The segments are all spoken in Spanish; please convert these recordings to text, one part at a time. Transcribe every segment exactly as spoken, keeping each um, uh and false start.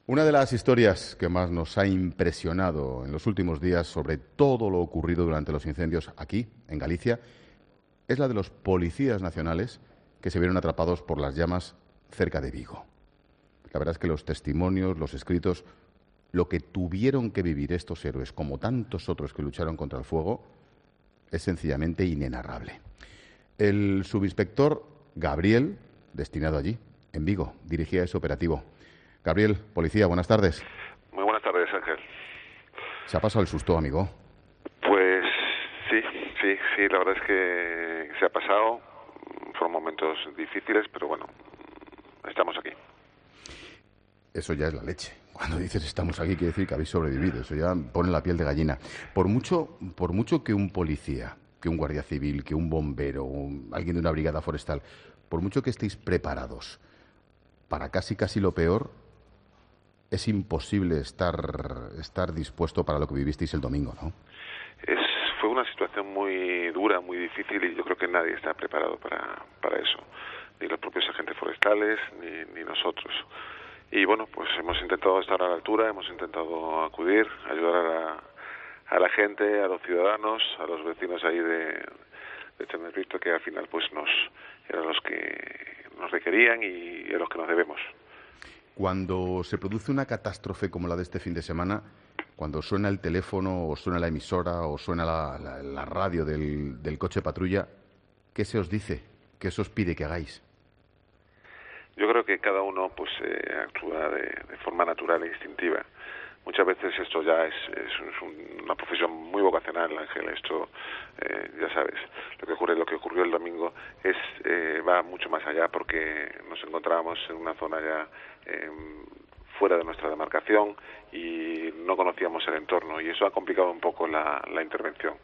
Una de las historias que más nos ha impresionado en los últimos días sobre todo lo ocurrido durante los incendios aquí, en Galicia, es la de los policías nacionales que se vieron atrapados por las llamas cerca de Vigo. La verdad es que los testimonios, los escritos, lo que tuvieron que vivir estos héroes, como tantos otros que lucharon contra el fuego, es sencillamente inenarrable. El subinspector Gabriel, destinado allí, en Vigo, dirigía ese operativo. Gabriel, policía, buenas tardes. Muy buenas tardes, Ángel. ¿Se ha pasado el susto, amigo? Pues sí, sí, sí, la verdad es que se ha pasado. Fueron momentos difíciles, pero bueno, estamos aquí. Eso ya es la leche. Cuando dices estamos aquí, quiere decir que habéis sobrevivido. Eso ya pone la piel de gallina. Por mucho, por mucho que un policía, que un guardia civil, que un bombero, un, alguien de una brigada forestal, por mucho que estéis preparados para casi casi lo peor, es imposible estar, estar dispuesto para lo que vivisteis el domingo, ¿no? Es, fue una situación muy dura, muy difícil, y yo creo que nadie está preparado para, para eso. Ni los propios agentes forestales, ni, ni nosotros. Y bueno, pues hemos intentado estar a la altura, hemos intentado acudir, ayudar a la, a la gente, a los ciudadanos, a los vecinos ahí de, de Tenerife, que al final pues nos eran los que nos requerían y a los que nos debemos. Cuando se produce una catástrofe como la de este fin de semana, cuando suena el teléfono o suena la emisora o suena la, la, la radio del, del coche patrulla, ¿qué se os dice? ¿Qué se os pide que hagáis? Yo creo que cada uno pues eh, actúa de, de forma natural e instintiva. Muchas veces esto ya es, es, es una profesión muy vocacional, Ángel. Esto, eh, ya sabes, lo que ocurre, lo que ocurrió el domingo es eh, va mucho más allá, porque nos encontrábamos en una zona ya eh, fuera de nuestra demarcación y no conocíamos el entorno, y eso ha complicado un poco la, la intervención.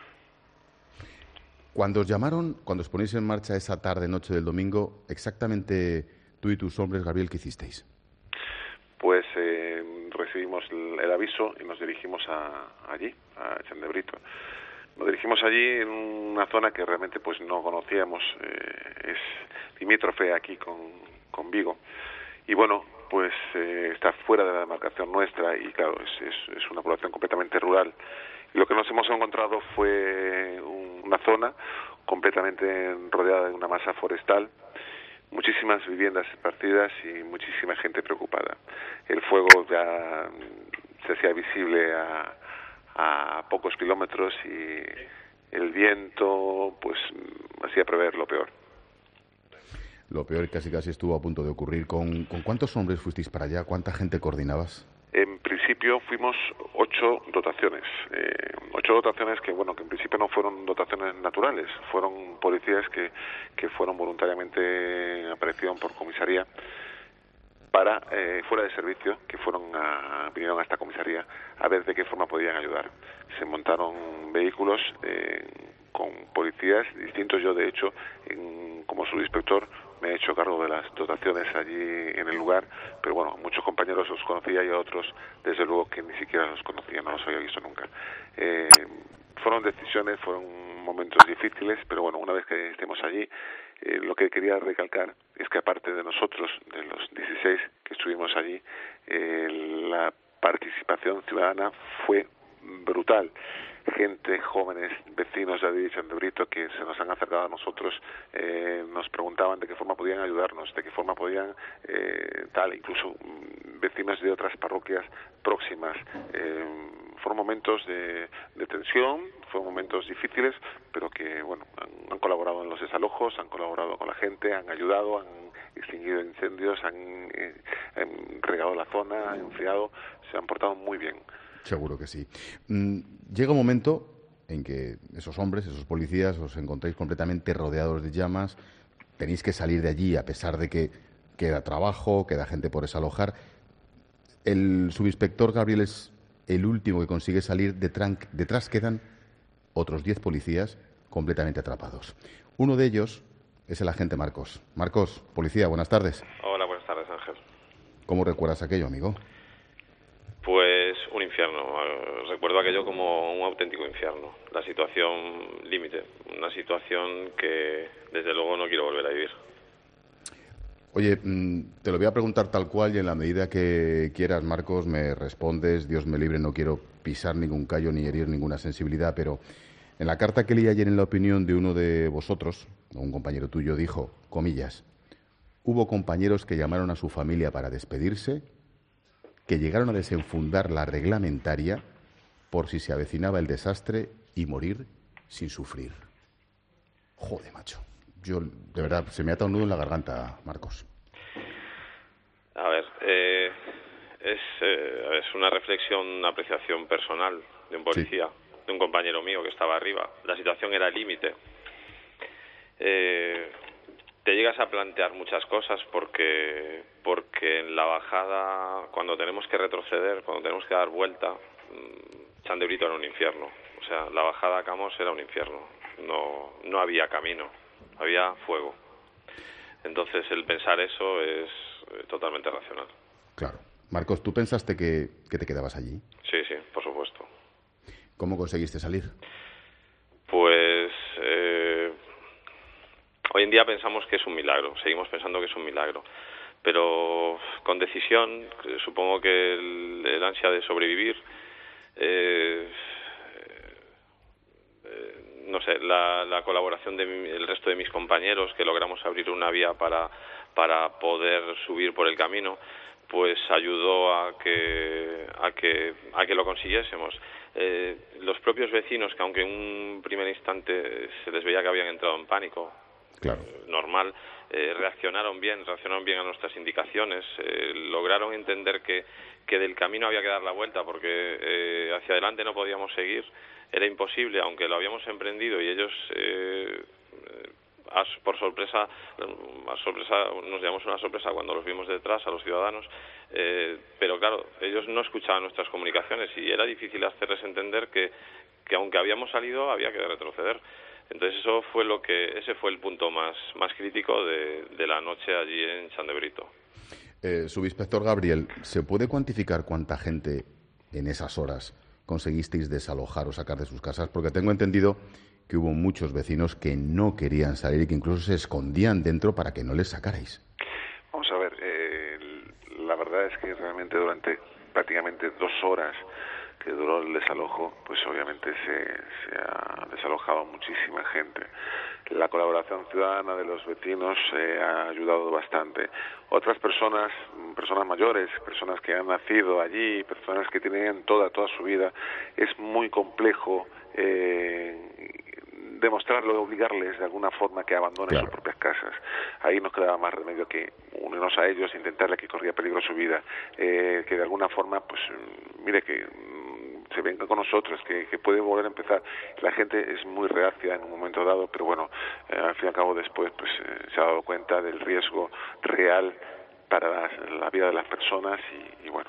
Cuando os llamaron, cuando os ponéis en marcha esa tarde, noche del domingo, exactamente tú y tus hombres, Gabriel, ¿qué hicisteis? Pues eh, recibimos el, el aviso y nos dirigimos a, allí, a Chandebrito. Nos dirigimos allí en una zona que realmente pues no conocíamos, eh, es limítrofe aquí con, con Vigo. Y bueno, pues eh, está fuera de la demarcación nuestra y claro, es, es, es una población completamente rural. Y lo que nos hemos encontrado fue un, una zona completamente rodeada de una masa forestal, muchísimas viviendas esparcidas y muchísima gente preocupada. El fuego ya se hacía visible a, a pocos kilómetros y el viento pues hacía prever lo peor. Lo peor casi casi estuvo a punto de ocurrir. ¿Con, con cuántos hombres fuisteis para allá? ¿Cuánta gente coordinabas? En principio fuimos ocho dotaciones, eh, ocho dotaciones que, bueno, que en principio no fueron dotaciones naturales, fueron policías que, que fueron voluntariamente, aparecieron por comisaría para, eh, fuera de servicio, que fueron a, vinieron a esta comisaría a ver de qué forma podían ayudar. Se montaron vehículos eh, con policías distintos. Yo, de hecho, en, como subinspector, me he hecho cargo de las dotaciones allí en el lugar, pero bueno, muchos compañeros los conocía y a otros, desde luego, que ni siquiera los conocía, no los había visto nunca. Eh, fueron decisiones, fueron momentos difíciles, pero bueno, una vez que estemos allí, eh, lo que quería recalcar es que aparte de nosotros, de los dieciséis que estuvimos allí, eh, la participación ciudadana fue brutal. Gente, jóvenes, vecinos de allí, Chandebrito, que se nos han acercado a nosotros, eh, nos preguntaban de qué forma podían ayudarnos, de qué forma podían, eh, tal, incluso mmm, vecinos de otras parroquias próximas. Eh, fueron momentos de, de tensión, fueron momentos difíciles, pero que, bueno, han, han colaborado en los desalojos, han colaborado con la gente, han ayudado, han extinguido incendios, han, eh, han regado la zona, han enfriado, se han portado muy bien. Seguro que sí. Llega un momento en que esos hombres, esos policías, os encontráis completamente rodeados de llamas, tenéis que salir de allí a pesar de que queda trabajo, queda gente por desalojar. El subinspector Gabriel es el último que consigue salir, detrás quedan otros diez policías completamente atrapados. Uno de ellos es el agente Marcos. Marcos, policía, buenas tardes. Hola, buenas tardes, Ángel. ¿Cómo recuerdas aquello, amigo? Pues un infierno. Recuerdo aquello como un auténtico infierno. La situación límite. Una situación que, desde luego, no quiero volver a vivir. Oye, te lo voy a preguntar tal cual y en la medida que quieras, Marcos, me respondes. Dios me libre, no quiero pisar ningún callo ni herir ninguna sensibilidad, pero en la carta que leí ayer en La Opinión de uno de vosotros, un compañero tuyo, dijo, comillas, hubo compañeros que llamaron a su familia para despedirse, que llegaron a desenfundar la reglamentaria por si se avecinaba el desastre y morir sin sufrir. Joder, macho. Yo, de verdad, se me ata un nudo en la garganta, Marcos. A ver, eh, es, eh, es una reflexión, una apreciación personal de un policía, sí. de un compañero mío que estaba arriba. La situación era límite. Eh, te llegas a plantear muchas cosas porque, porque en la bajada, cuando tenemos que retroceder, cuando tenemos que dar vuelta, Chandebrito era un infierno. O sea, la bajada a Camós era un infierno. No, no había camino. Había fuego. Entonces, el pensar eso es eh, totalmente racional. Claro. Marcos, ¿tú pensaste que, que te quedabas allí? Sí, sí, por supuesto. ¿Cómo conseguiste salir? Pues eh, hoy en día pensamos que es un milagro, seguimos pensando que es un milagro. Pero con decisión, supongo que el, el ansia de sobrevivir, eh, eh, no sé, la, la colaboración del resto de mis compañeros, que logramos abrir una vía para, para poder subir por el camino, pues ayudó a que, a que, a que lo consiguiésemos. Eh, los propios vecinos, que aunque en un primer instante se les veía que habían entrado en pánico, claro. eh, normal, eh, reaccionaron bien, reaccionaron bien a nuestras indicaciones, eh, lograron entender que, que del camino había que dar la vuelta, porque eh, hacia adelante no podíamos seguir. Era imposible, aunque lo habíamos emprendido y ellos, eh, por sorpresa, a sorpresa, nos llevamos una sorpresa cuando los vimos detrás a los ciudadanos, eh, pero claro, ellos no escuchaban nuestras comunicaciones y era difícil hacerles entender que, que aunque habíamos salido había que retroceder. Entonces eso fue lo que, ese fue el punto más, más crítico de, de la noche allí en Chandebrito. Eh, subinspector Gabriel, ¿se puede cuantificar cuánta gente en esas horas conseguisteis desalojar o sacar de sus casas? Porque tengo entendido que hubo muchos vecinos que no querían salir y que incluso se escondían dentro para que no les sacarais. Vamos a ver, eh, la verdad es que realmente durante prácticamente dos horas que duró el desalojo, pues obviamente se, se ha desalojado muchísima gente. La colaboración ciudadana de los vecinos eh, ha ayudado bastante. Otras personas, personas mayores, personas que han nacido allí, personas que tienen toda toda su vida, es muy complejo eh, demostrarlo, obligarles de alguna forma que abandonen claro. sus propias casas. Ahí nos quedaba más remedio que unirnos a ellos e intentarle que corría peligro su vida, eh, que de alguna forma, pues, mire que se venga con nosotros, que, que puede volver a empezar. La gente es muy reacia en un momento dado, pero bueno, eh, al fin y al cabo después pues eh, se ha dado cuenta del riesgo real para la, la vida de las personas y, y bueno.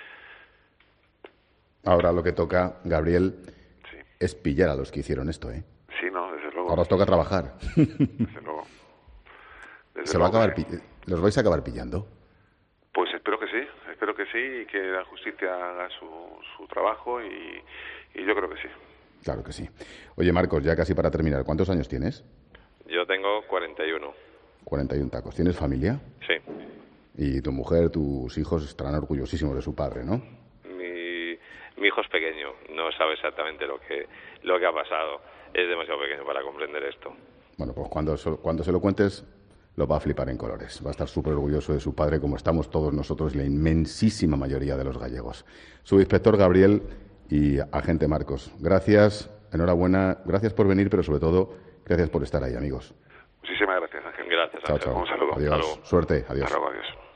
Ahora lo que toca, Gabriel, sí. es pillar a los que hicieron esto, ¿eh? Sí, no, desde luego. Ahora os toca trabajar. Desde luego. Desde ¿Se luego, va a acabar, eh. ¿Los vais a acabar pillando? Pues espero que sí, espero que sí y que la justicia haga su, su trabajo y, y yo creo que sí. Claro que sí. Oye, Marcos, ya casi para terminar, ¿cuántos años tienes? Yo tengo cuarenta y uno. cuarenta y uno tacos. ¿Tienes familia? Sí. Y tu mujer, tus hijos estarán orgullosísimos de su padre, ¿no? Mi, mi hijo es pequeño, no sabe exactamente lo que, lo que ha pasado. Es demasiado pequeño para comprender esto. Bueno, pues cuando, cuando se lo cuentes, lo va a flipar en colores. Va a estar súper orgulloso de su padre, como estamos todos nosotros y la inmensísima mayoría de los gallegos. Subinspector Gabriel y agente Marcos, gracias, enhorabuena, gracias por venir, pero sobre todo, gracias por estar ahí, amigos. Muchísimas gracias, Ángel. Gracias, Ángel. Chao, chao. Un saludo. Adiós. Hasta luego. Suerte. Adiós. Hasta luego, adiós.